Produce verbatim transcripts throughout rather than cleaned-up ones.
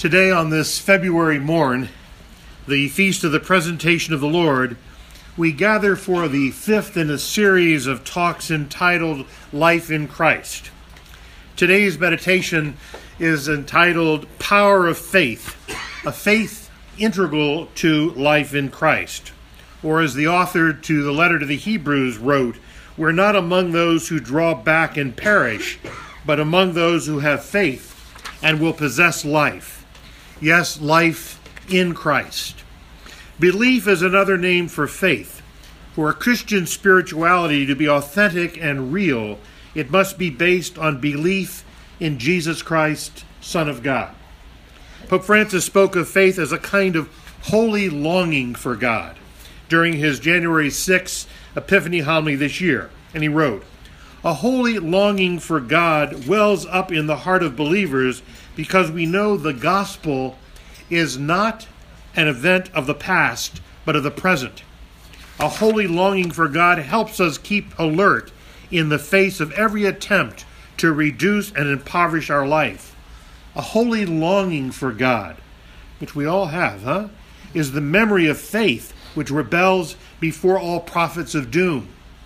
Today, on this February morn, the feast of the presentation of the Lord, we gather for the fifth in a series of talks entitled Life in Christ. Today's meditation is entitled Power of Faith, a faith integral to life in Christ. Or as the author to the letter to the Hebrews wrote, we're not among those who draw back and perish, but among those who have faith and will possess life. Yes, life in Christ. Belief is another name for faith. For a Christian spirituality to be authentic and real, it must be based on belief in Jesus Christ, Son of God. Pope Francis spoke of faith as a kind of holy longing for God during his January sixth Epiphany homily this year, and he wrote, "A holy longing for God wells up in the heart of believers because we know the gospel is not an event of the past, but of the present. A holy longing for God helps us keep alert in the face of every attempt to reduce and impoverish our life. A holy longing for God, which we all have, huh, is the memory of faith which rebels before all prophets of doom.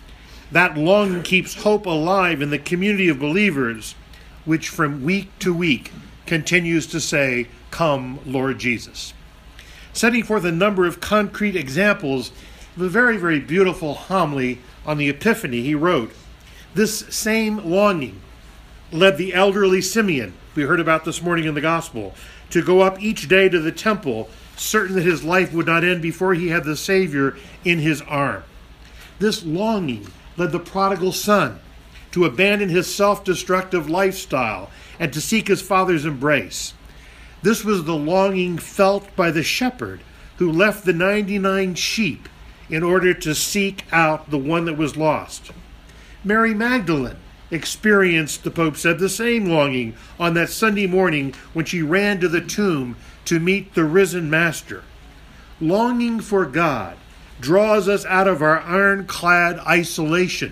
That longing keeps hope alive in the community of believers, which from week to week continues to say, 'Come, Lord Jesus.'" Setting forth a number of concrete examples of a very, very beautiful homily on the Epiphany, he wrote, "This same longing led the elderly Simeon, we heard about this morning in the Gospel, to go up each day to the temple, certain that his life would not end before he had the Savior in his arm. This longing led the prodigal son to abandon his self-destructive lifestyle and to seek his father's embrace. This was the longing felt by the shepherd who left the ninety-nine sheep in order to seek out the one that was lost. Mary Magdalene experienced, the Pope said, the same longing on that Sunday morning when she ran to the tomb to meet the risen Master. Longing for God draws us out of our ironclad isolation,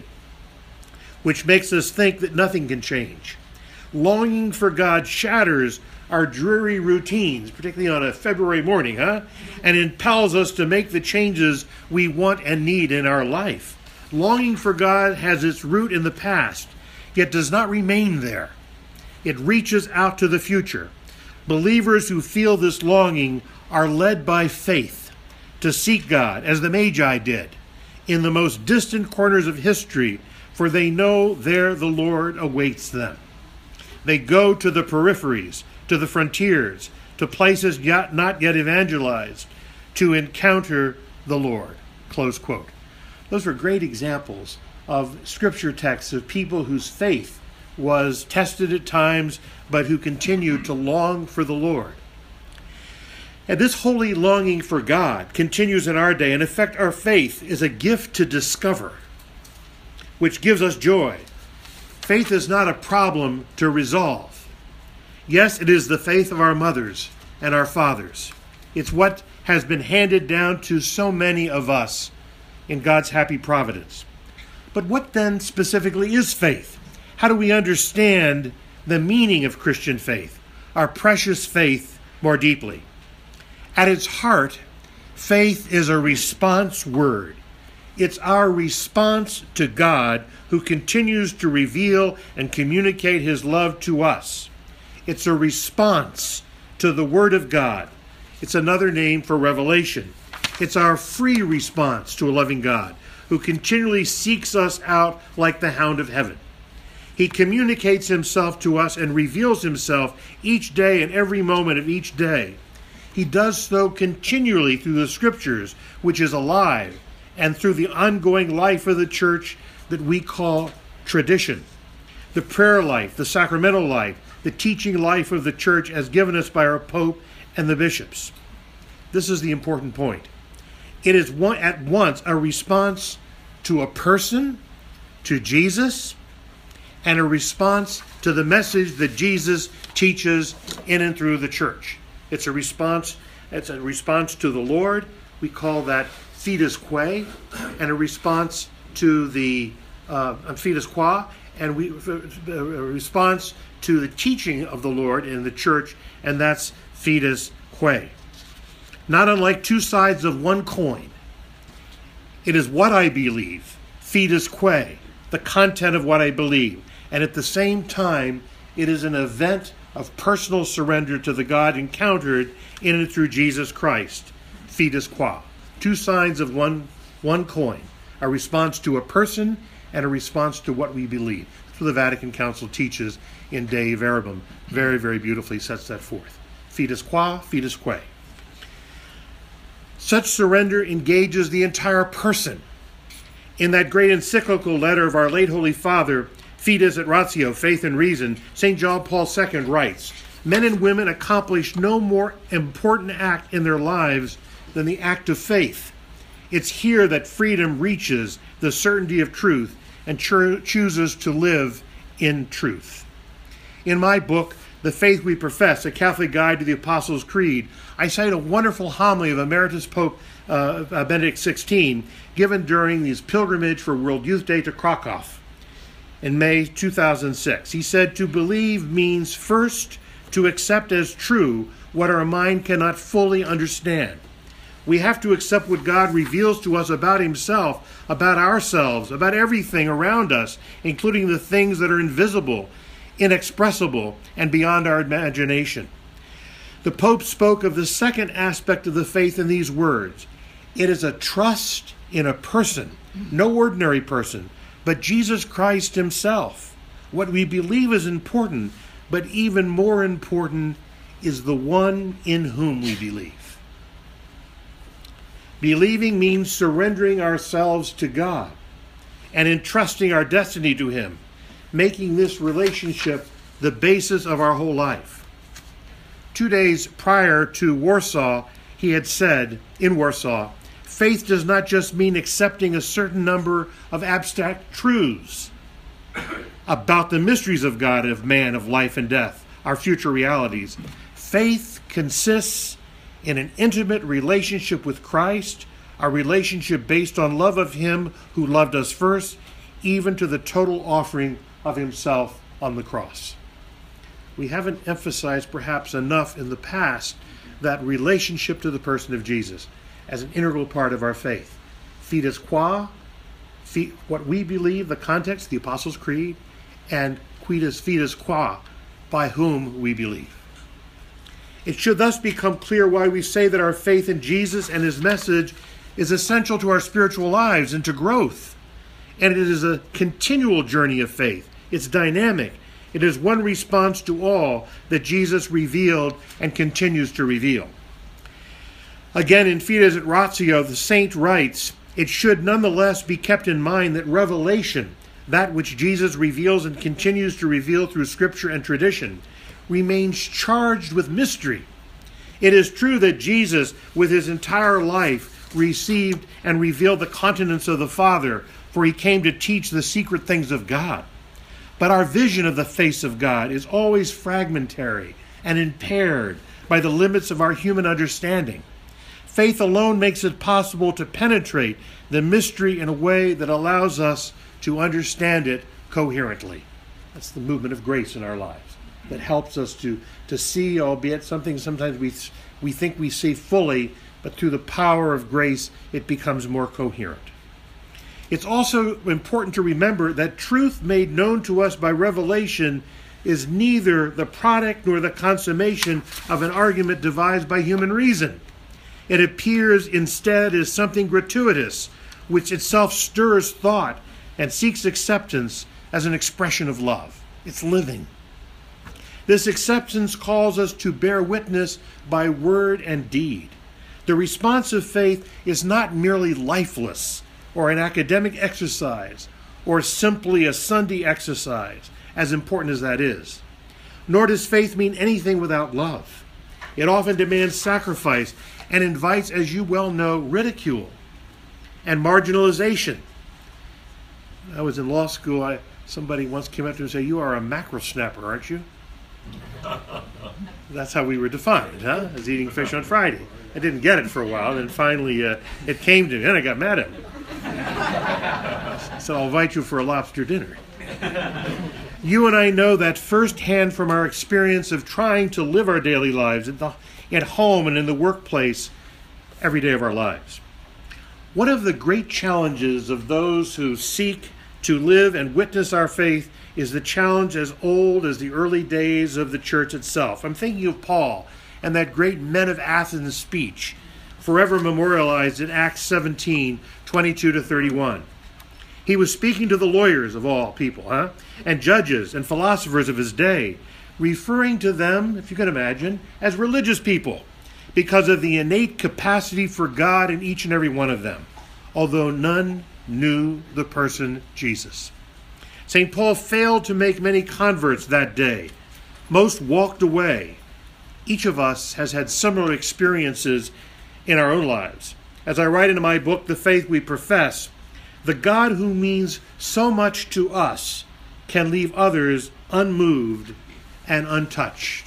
which makes us think that nothing can change. Longing for God shatters our dreary routines, particularly on a February morning, huh? And impels us to make the changes we want and need in our life. Longing for God has its root in the past, yet does not remain there. It reaches out to the future. Believers who feel this longing are led by faith to seek God, as the Magi did, in the most distant corners of history, for they know there the Lord awaits them. They go to the peripheries, to the frontiers, to places yet not yet evangelized, to encounter the Lord." Close quote. Those were great examples of scripture texts of people whose faith was tested at times, but who continued to long for the Lord. And this holy longing for God continues in our day. In effect, our faith is a gift to discover, which gives us joy. Faith is not a problem to resolve. Yes, it is the faith of our mothers and our fathers. It's what has been handed down to so many of us in God's happy providence. But what then specifically is faith? How do we understand the meaning of Christian faith, our precious faith, more deeply? At its heart, faith is a response word. It's our response to God, who continues to reveal and communicate his love to us. It's a response to the Word of God. It's another name for revelation. It's our free response to a loving God who continually seeks us out like the hound of heaven. He communicates himself to us and reveals himself each day and every moment of each day. He does so continually through the Scriptures, which is alive, and through the ongoing life of the church that we call tradition. The prayer life, the sacramental life, the teaching life of the church as given us by our Pope and the bishops. This is the important point. It is one, at once a response to a person, to Jesus, and a response to the message that Jesus teaches in and through the church. It's a response, it's a response to the Lord. We call that Fides Quae, and a response to the uh, Fides Qua, and we a response to the teaching of the Lord in the church, and that's fides quae. Not unlike two sides of one coin. It is what I believe, fides quae, the content of what I believe. And at the same time, it is an event of personal surrender to the God encountered in and through Jesus Christ, fides qua. Two sides of one, one coin, a response to a person and a response to what we believe. That's what the Vatican Council teaches in Dei Verbum. Very, very beautifully sets that forth. Fides qua, fides quae. Such surrender engages the entire person. In that great encyclical letter of our late Holy Father, Fides et Ratio, Faith and Reason, Saint John Paul the Second writes, men and women accomplish no more important act in their lives than the act of faith. It's here that freedom reaches the certainty of truth and cho- chooses to live in truth. In my book, The Faith We Profess, A Catholic Guide to the Apostles' Creed, I cite a wonderful homily of Emeritus Pope uh, Benedict the sixteenth, given during his pilgrimage for World Youth Day to Krakow in May two thousand six. He said, to believe means first to accept as true what our mind cannot fully understand. We have to accept what God reveals to us about himself, about ourselves, about everything around us, including the things that are invisible, inexpressible, and beyond our imagination. The Pope spoke of the second aspect of the faith in these words. It is a trust in a person, no ordinary person, but Jesus Christ himself. What we believe is important, but even more important is the one in whom we believe. Believing means surrendering ourselves to God and entrusting our destiny to him, making this relationship the basis of our whole life. Two days prior to Warsaw, he had said, in Warsaw, faith does not just mean accepting a certain number of abstract truths about the mysteries of God, of man, of life and death, our future realities. Faith consists in an intimate relationship with Christ, a relationship based on love of him who loved us first, even to the total offering of himself on the cross. We haven't emphasized perhaps enough in the past that relationship to the person of Jesus as an integral part of our faith. Fides qua, what we believe, the context, the Apostles' Creed, and quides fides qua, by whom we believe. It should thus become clear why we say that our faith in Jesus and his message is essential to our spiritual lives and to growth. And it is a continual journey of faith. It's dynamic. It is one response to all that Jesus revealed and continues to reveal. Again, in Fides et Ratio, the saint writes, it should nonetheless be kept in mind that revelation, that which Jesus reveals and continues to reveal through Scripture and tradition, remains charged with mystery. It is true that Jesus, with his entire life, received and revealed the continence of the Father, for he came to teach the secret things of God. But our vision of the face of God is always fragmentary and impaired by the limits of our human understanding. Faith alone makes it possible to penetrate the mystery in a way that allows us to understand it coherently. That's the movement of grace in our lives that helps us to, to see, albeit something sometimes we, we think we see fully, but through the power of grace, it becomes more coherent. It's also important to remember that truth made known to us by revelation is neither the product nor the consummation of an argument devised by human reason. It appears instead as something gratuitous, which itself stirs thought and seeks acceptance as an expression of love. It's living. This acceptance calls us to bear witness by word and deed. The response of faith is not merely lifeless, or an academic exercise, or simply a Sunday exercise, as important as that is. Nor does faith mean anything without love. It often demands sacrifice and invites, as you well know, ridicule and marginalization. I was in law school. I, somebody once came up to me and said, you are a mackerel snapper, aren't you? That's how we were defined, huh? As eating fish on Friday. I didn't get it for a while, and finally uh, it came to me, and I got mad at him. I said, I'll invite you for a lobster dinner. You and I know that firsthand from our experience of trying to live our daily lives at, the, at home and in the workplace every day of our lives. One of the great challenges of those who seek to live and witness our faith is the challenge as old as the early days of the church itself. I'm thinking of Paul and that great Men of Athens speech, forever memorialized in Acts seventeen, twenty-two to thirty-one. He was speaking to the lawyers of all people, huh? And judges and philosophers of his day, referring to them, if you can imagine, as religious people because of the innate capacity for God in each and every one of them, although none knew the person Jesus. Saint Paul failed to make many converts that day. Most walked away. Each of us has had similar experiences in our own lives. As I write in my book, The Faith We Profess, the God who means so much to us can leave others unmoved and untouched.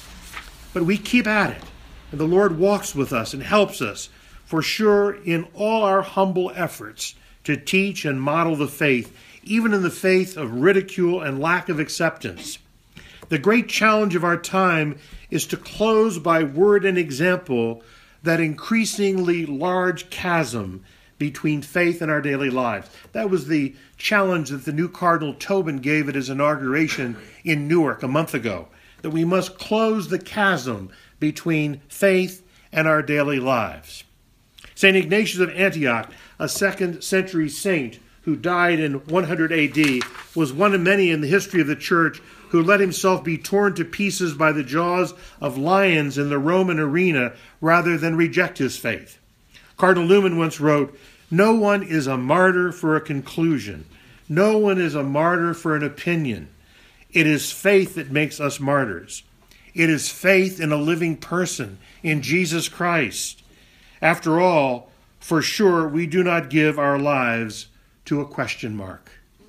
But we keep at it, and the Lord walks with us and helps us, for sure, in all our humble efforts to teach and model the faith, even in the faith of ridicule and lack of acceptance. The great challenge of our time is to close by word and example that increasingly large chasm between faith and our daily lives. That was the challenge that the new Cardinal Tobin gave at his inauguration in Newark a month ago, that we must close the chasm between faith and our daily lives. Saint Ignatius of Antioch, a second century saint who died in one hundred A D, was one of many in the history of the church who let himself be torn to pieces by the jaws of lions in the Roman arena rather than reject his faith. Cardinal Newman once wrote, "No one is a martyr for a conclusion. No one is a martyr for an opinion. It is faith that makes us martyrs. It is faith in a living person, in Jesus Christ. After all, for sure, we do not give our lives to a question mark."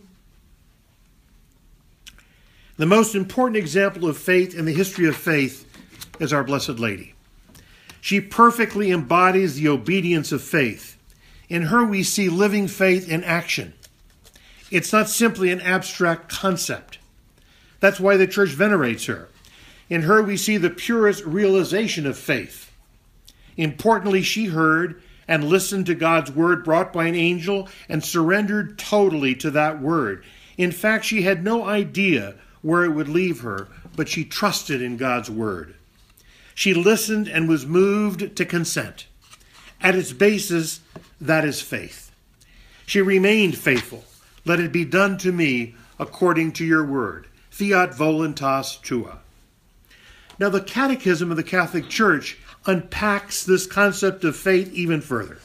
The most important example of faith in the history of faith is our Blessed Lady. She perfectly embodies the obedience of faith. In her we see living faith in action. It's not simply an abstract concept. That's why the church venerates her. In her we see the purest realization of faith. Importantly, she heard and listened to God's word brought by an angel and surrendered totally to that word. In fact, she had no idea where it would leave her, but she trusted in God's word. She listened and was moved to consent. At its basis, that is faith. She remained faithful. Let it be done to me according to your word. Fiat voluntas tua. Now, the Catechism of the Catholic Church unpacks this concept of faith even further.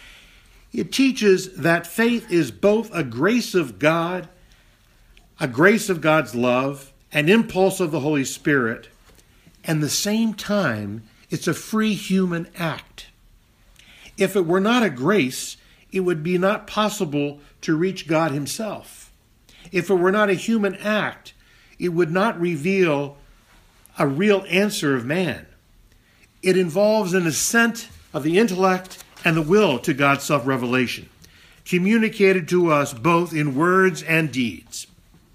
It teaches that faith is both a grace of God, a grace of God's love, an impulse of the Holy Spirit, and at the same time, it's a free human act. If it were not a grace, it would be not possible to reach God himself. If it were not a human act, it would not reveal a real answer of man. It involves an assent of the intellect and the will to God's self-revelation, communicated to us both in words and deeds.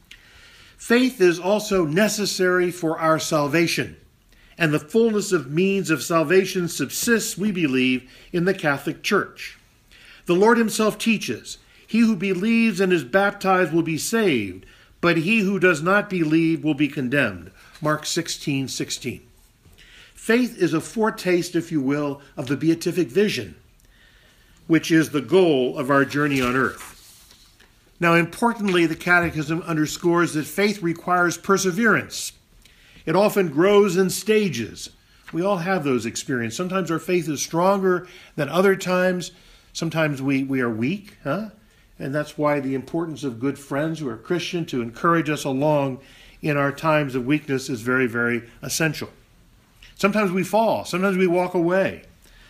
Faith is also necessary for our salvation, and the fullness of means of salvation subsists, we believe, in the Catholic Church. The Lord himself teaches, "He who believes and is baptized will be saved, but he who does not believe will be condemned." Mark sixteen sixteen. Faith is a foretaste, if you will, of the beatific vision, which is the goal of our journey on earth. Now, importantly, the Catechism underscores that faith requires perseverance. It often grows in stages. We all have those experiences. Sometimes our faith is stronger than other times. Sometimes we, we are weak, huh? And that's why the importance of good friends who are Christian to encourage us along in our times of weakness is very, very essential. Sometimes we fall. Sometimes we walk away.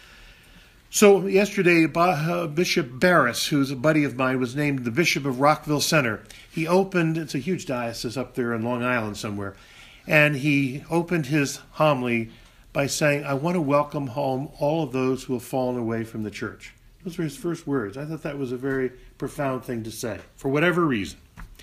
So yesterday, Bishop Barris, who's a buddy of mine, was named the Bishop of Rockville Center. He opened, it's a huge diocese up there in Long Island somewhere, and he opened his homily by saying, "I want to welcome home all of those who have fallen away from the church." Those were his first words. I thought that was a very profound thing to say, for whatever reason.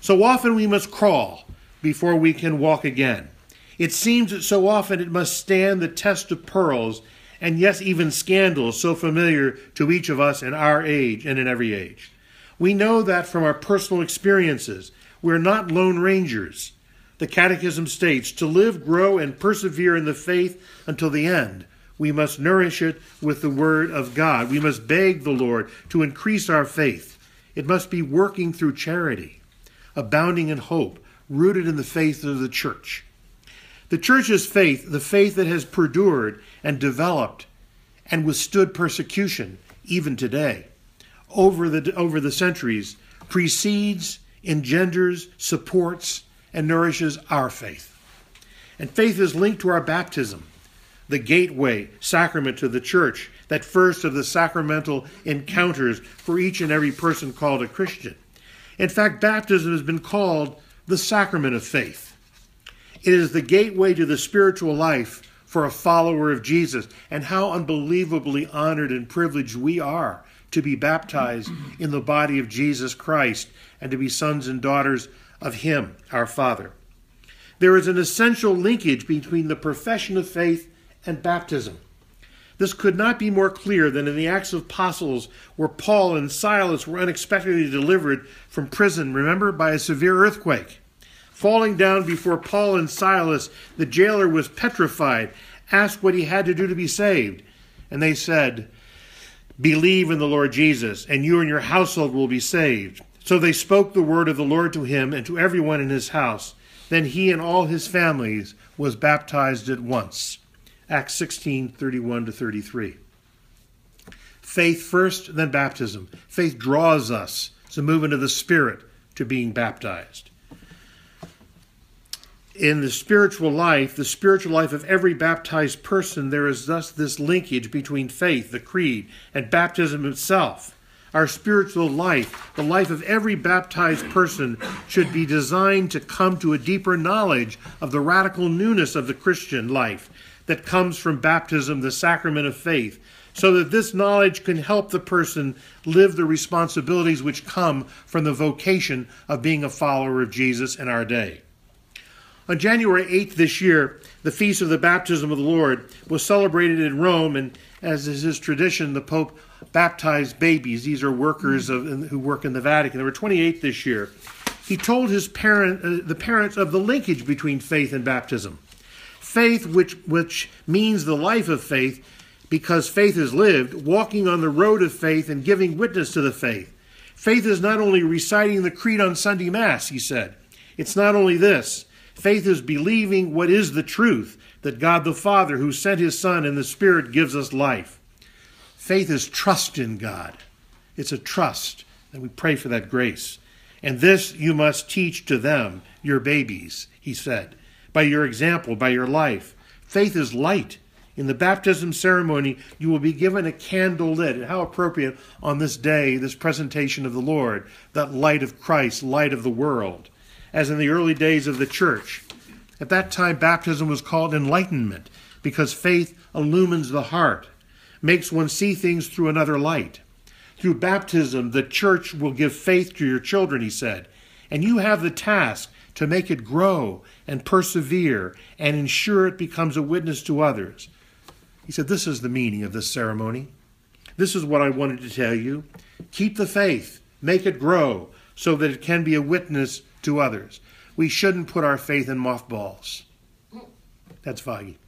So often we must crawl before we can walk again. It seems that so often it must stand the test of pearls, and yes, even scandals so familiar to each of us in our age and in every age. We know that from our personal experiences. We're not lone rangers. The Catechism states, to live, grow, and persevere in the faith until the end, we must nourish it with the Word of God. We must beg the Lord to increase our faith. It must be working through charity, abounding in hope, rooted in the faith of the Church. The Church's faith, the faith that has perdured and developed and withstood persecution, even today, over the, over the centuries, precedes, engenders, supports, and nourishes our faith. And faith is linked to our baptism, the gateway sacrament to the Church, that first of the sacramental encounters for each and every person called a Christian. In fact, baptism has been called the sacrament of faith. It is the gateway to the spiritual life for a follower of Jesus, and how unbelievably honored and privileged we are to be baptized in the body of Jesus Christ and to be sons and daughters of Him, our Father. There is an essential linkage between the profession of faith and baptism. This could not be more clear than in the Acts of Apostles, where Paul and Silas were unexpectedly delivered from prison, remember, by a severe earthquake. Falling down before Paul and Silas, the jailer was petrified, asked what he had to do to be saved. And they said, believe in the Lord Jesus, and you and your household will be saved. So they spoke the word of the Lord to him and to everyone in his house. Then he and all his families was baptized at once. Acts sixteen, thirty-one to thirty-three. Faith first, then baptism. Faith draws us to move into the Spirit to being baptized. In the spiritual life, the spiritual life of every baptized person, there is thus this linkage between faith, the creed, and baptism itself. Our spiritual life, the life of every baptized person, should be designed to come to a deeper knowledge of the radical newness of the Christian life that comes from baptism, the sacrament of faith, so that this knowledge can help the person live the responsibilities which come from the vocation of being a follower of Jesus in our day. On January eighth this year, the Feast of the Baptism of the Lord was celebrated in Rome, and as is his tradition, the Pope baptized babies. These are workers of, who work in the Vatican. There were twenty-eight this year. He told his parent, uh, the parents of the linkage between faith and baptism. Faith, which, which means the life of faith, because faith is lived, walking on the road of faith and giving witness to the faith. Faith is not only reciting the creed on Sunday Mass, he said. It's not only this. Faith is believing what is the truth, that God the Father, who sent his Son in the Spirit, gives us life. Faith is trust in God. It's a trust, and we pray for that grace. And this you must teach to them, your babies, he said, by your example, by your life. Faith is light. In the baptism ceremony, you will be given a candle lit. And how appropriate on this day, this presentation of the Lord, that light of Christ, light of the world. As in the early days of the church. At that time, baptism was called enlightenment, because faith illumines the heart, makes one see things through another light. Through baptism, the church will give faith to your children, he said, and you have the task to make it grow and persevere and ensure it becomes a witness to others. He said, this is the meaning of this ceremony. This is what I wanted to tell you. Keep the faith, make it grow, so that it can be a witness to others. We shouldn't put our faith in mothballs. That's Foggy.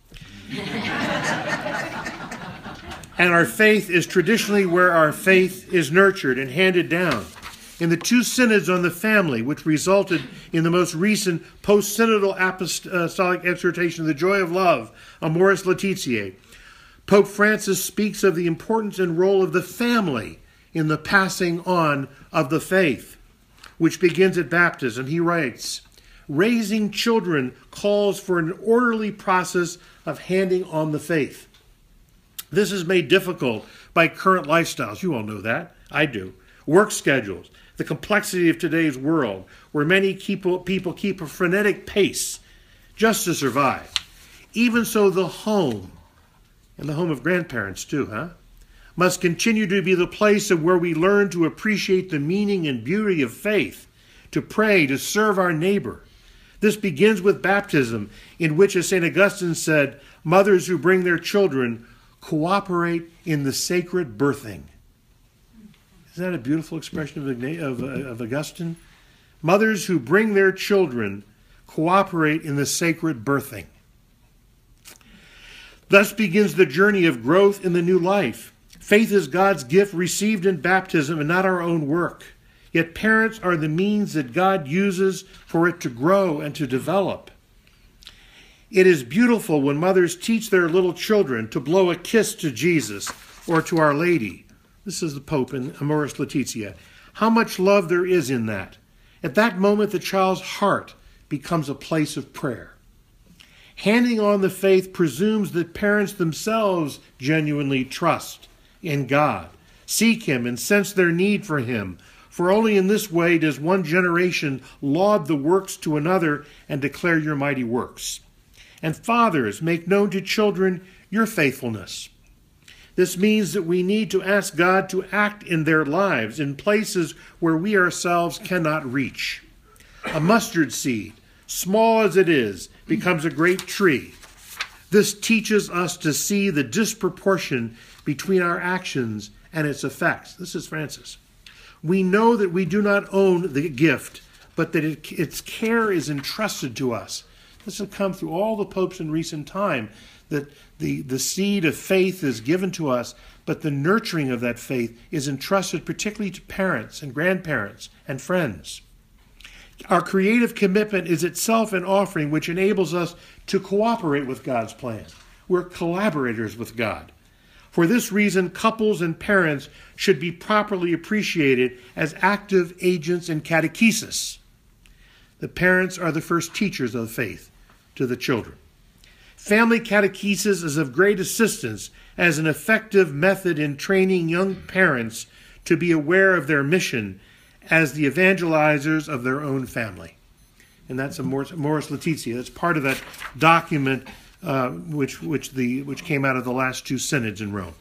And our faith is traditionally where our faith is nurtured and handed down. In the two synods on the family, which resulted in the most recent post-synodal apostolic exhortation, The Joy of Love, Amoris Laetitia, Pope Francis speaks of the importance and role of the family in the passing on of the faith, which begins at baptism. He writes, raising children calls for an orderly process of handing on the faith. This is made difficult by current lifestyles. You all know that. I do. Work schedules, the complexity of today's world, where many people keep a frenetic pace just to survive. Even so, the home, and the home of grandparents too, huh? must continue to be the place of where we learn to appreciate the meaning and beauty of faith, to pray, to serve our neighbor. This begins with baptism, in which, as Saint Augustine said, mothers who bring their children cooperate in the sacred birthing. Isn't that a beautiful expression of, of, of Augustine? Mothers who bring their children cooperate in the sacred birthing. Thus begins the journey of growth in the new life. Faith is God's gift received in baptism and not our own work. Yet parents are the means that God uses for it to grow and to develop. It is beautiful when mothers teach their little children to blow a kiss to Jesus or to Our Lady. This is the Pope in Amoris Laetitia. How much love there is in that. At that moment, the child's heart becomes a place of prayer. Handing on the faith presumes that parents themselves genuinely trust in God, seek Him, and sense their need for Him. For only in this way does one generation laud the works to another and declare your mighty works. And fathers, make known to children your faithfulness. This means that we need to ask God to act in their lives in places where we ourselves cannot reach. A mustard seed, small as it is, becomes a great tree. This teaches us to see the disproportion between our actions and its effects. This is Francis. We know that we do not own the gift, but that it, its care is entrusted to us. This has come through all the popes in recent time, that the, the seed of faith is given to us, but the nurturing of that faith is entrusted particularly to parents and grandparents and friends. Our creative commitment is itself an offering which enables us to cooperate with God's plan. We're collaborators with God. For this reason, couples and parents should be properly appreciated as active agents in catechesis. The parents are the first teachers of the faith to the children. Family catechesis is of great assistance as an effective method in training young parents to be aware of their mission as the evangelizers of their own family. And that's a Amoris Laetitia. That's part of that document uh, which, which, the, which came out of the last two synods in Rome.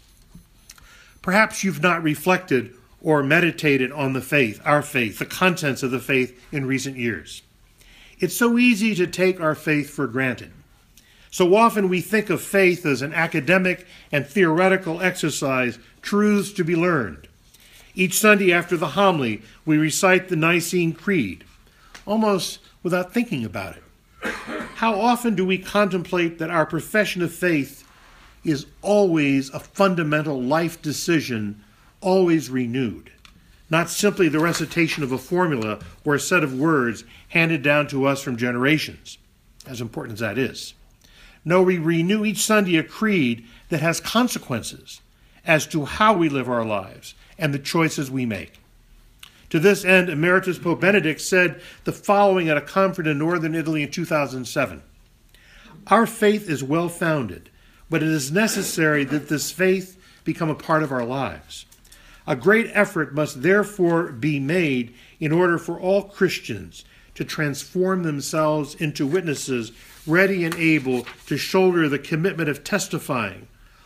Perhaps you've not reflected or meditated on the faith, our faith, the contents of the faith in recent years. It's so easy to take our faith for granted. So often we think of faith as an academic and theoretical exercise, truths to be learned. Each Sunday after the homily, we recite the Nicene Creed, almost without thinking about it. How often do we contemplate that our profession of faith is always a fundamental life decision, always renewed, not simply the recitation of a formula or a set of words handed down to us from generations, as important as that is. No, we renew each Sunday a creed that has consequences as to how we live our lives and the choices we make. To this end, Emeritus Pope Benedict said the following at a conference in northern Italy in two thousand seven. Our faith is well-founded, but it is necessary that this faith become a part of our lives. A great effort must therefore be made in order for all Christians to transform themselves into witnesses ready and able to shoulder the commitment of testifying,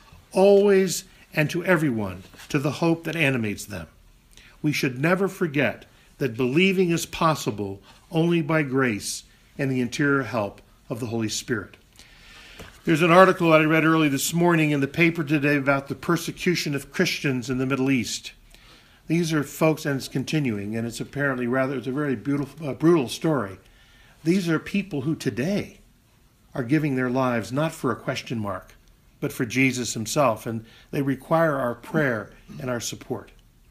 always and to everyone, to the hope that animates them. We should never forget that believing is possible only by grace and the interior help of the Holy Spirit. There's an article that I read early this morning in the paper today about the persecution of Christians in the Middle East. These are folks, and it's continuing, and it's apparently rather, it's a very beautiful, uh, brutal story. These are people who today are giving their lives not for a question mark, but for Jesus himself, and they require our prayer and our support.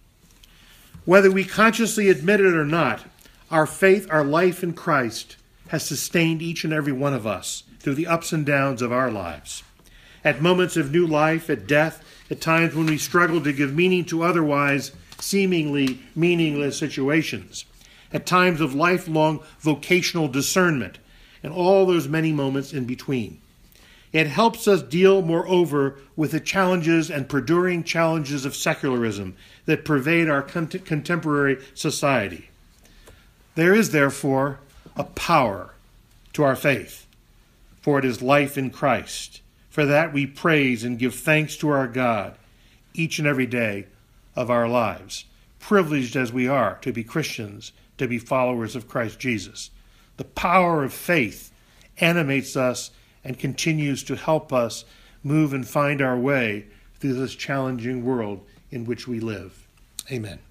Whether we consciously admit it or not, our faith, our life in Christ has sustained each and every one of us through the ups and downs of our lives. At moments of new life, at death, at times when we struggle to give meaning to otherwise seemingly meaningless situations, at times of lifelong vocational discernment, and all those many moments in between. It helps us deal, moreover, with the challenges and perduring challenges of secularism that pervade our cont- contemporary society. There is, therefore, a power to our faith, for it is life in Christ. For that we praise and give thanks to our God each and every day of our lives, privileged as we are to be Christians, to be followers of Christ Jesus. The power of faith animates us and continues to help us move and find our way through this challenging world in which we live. Amen.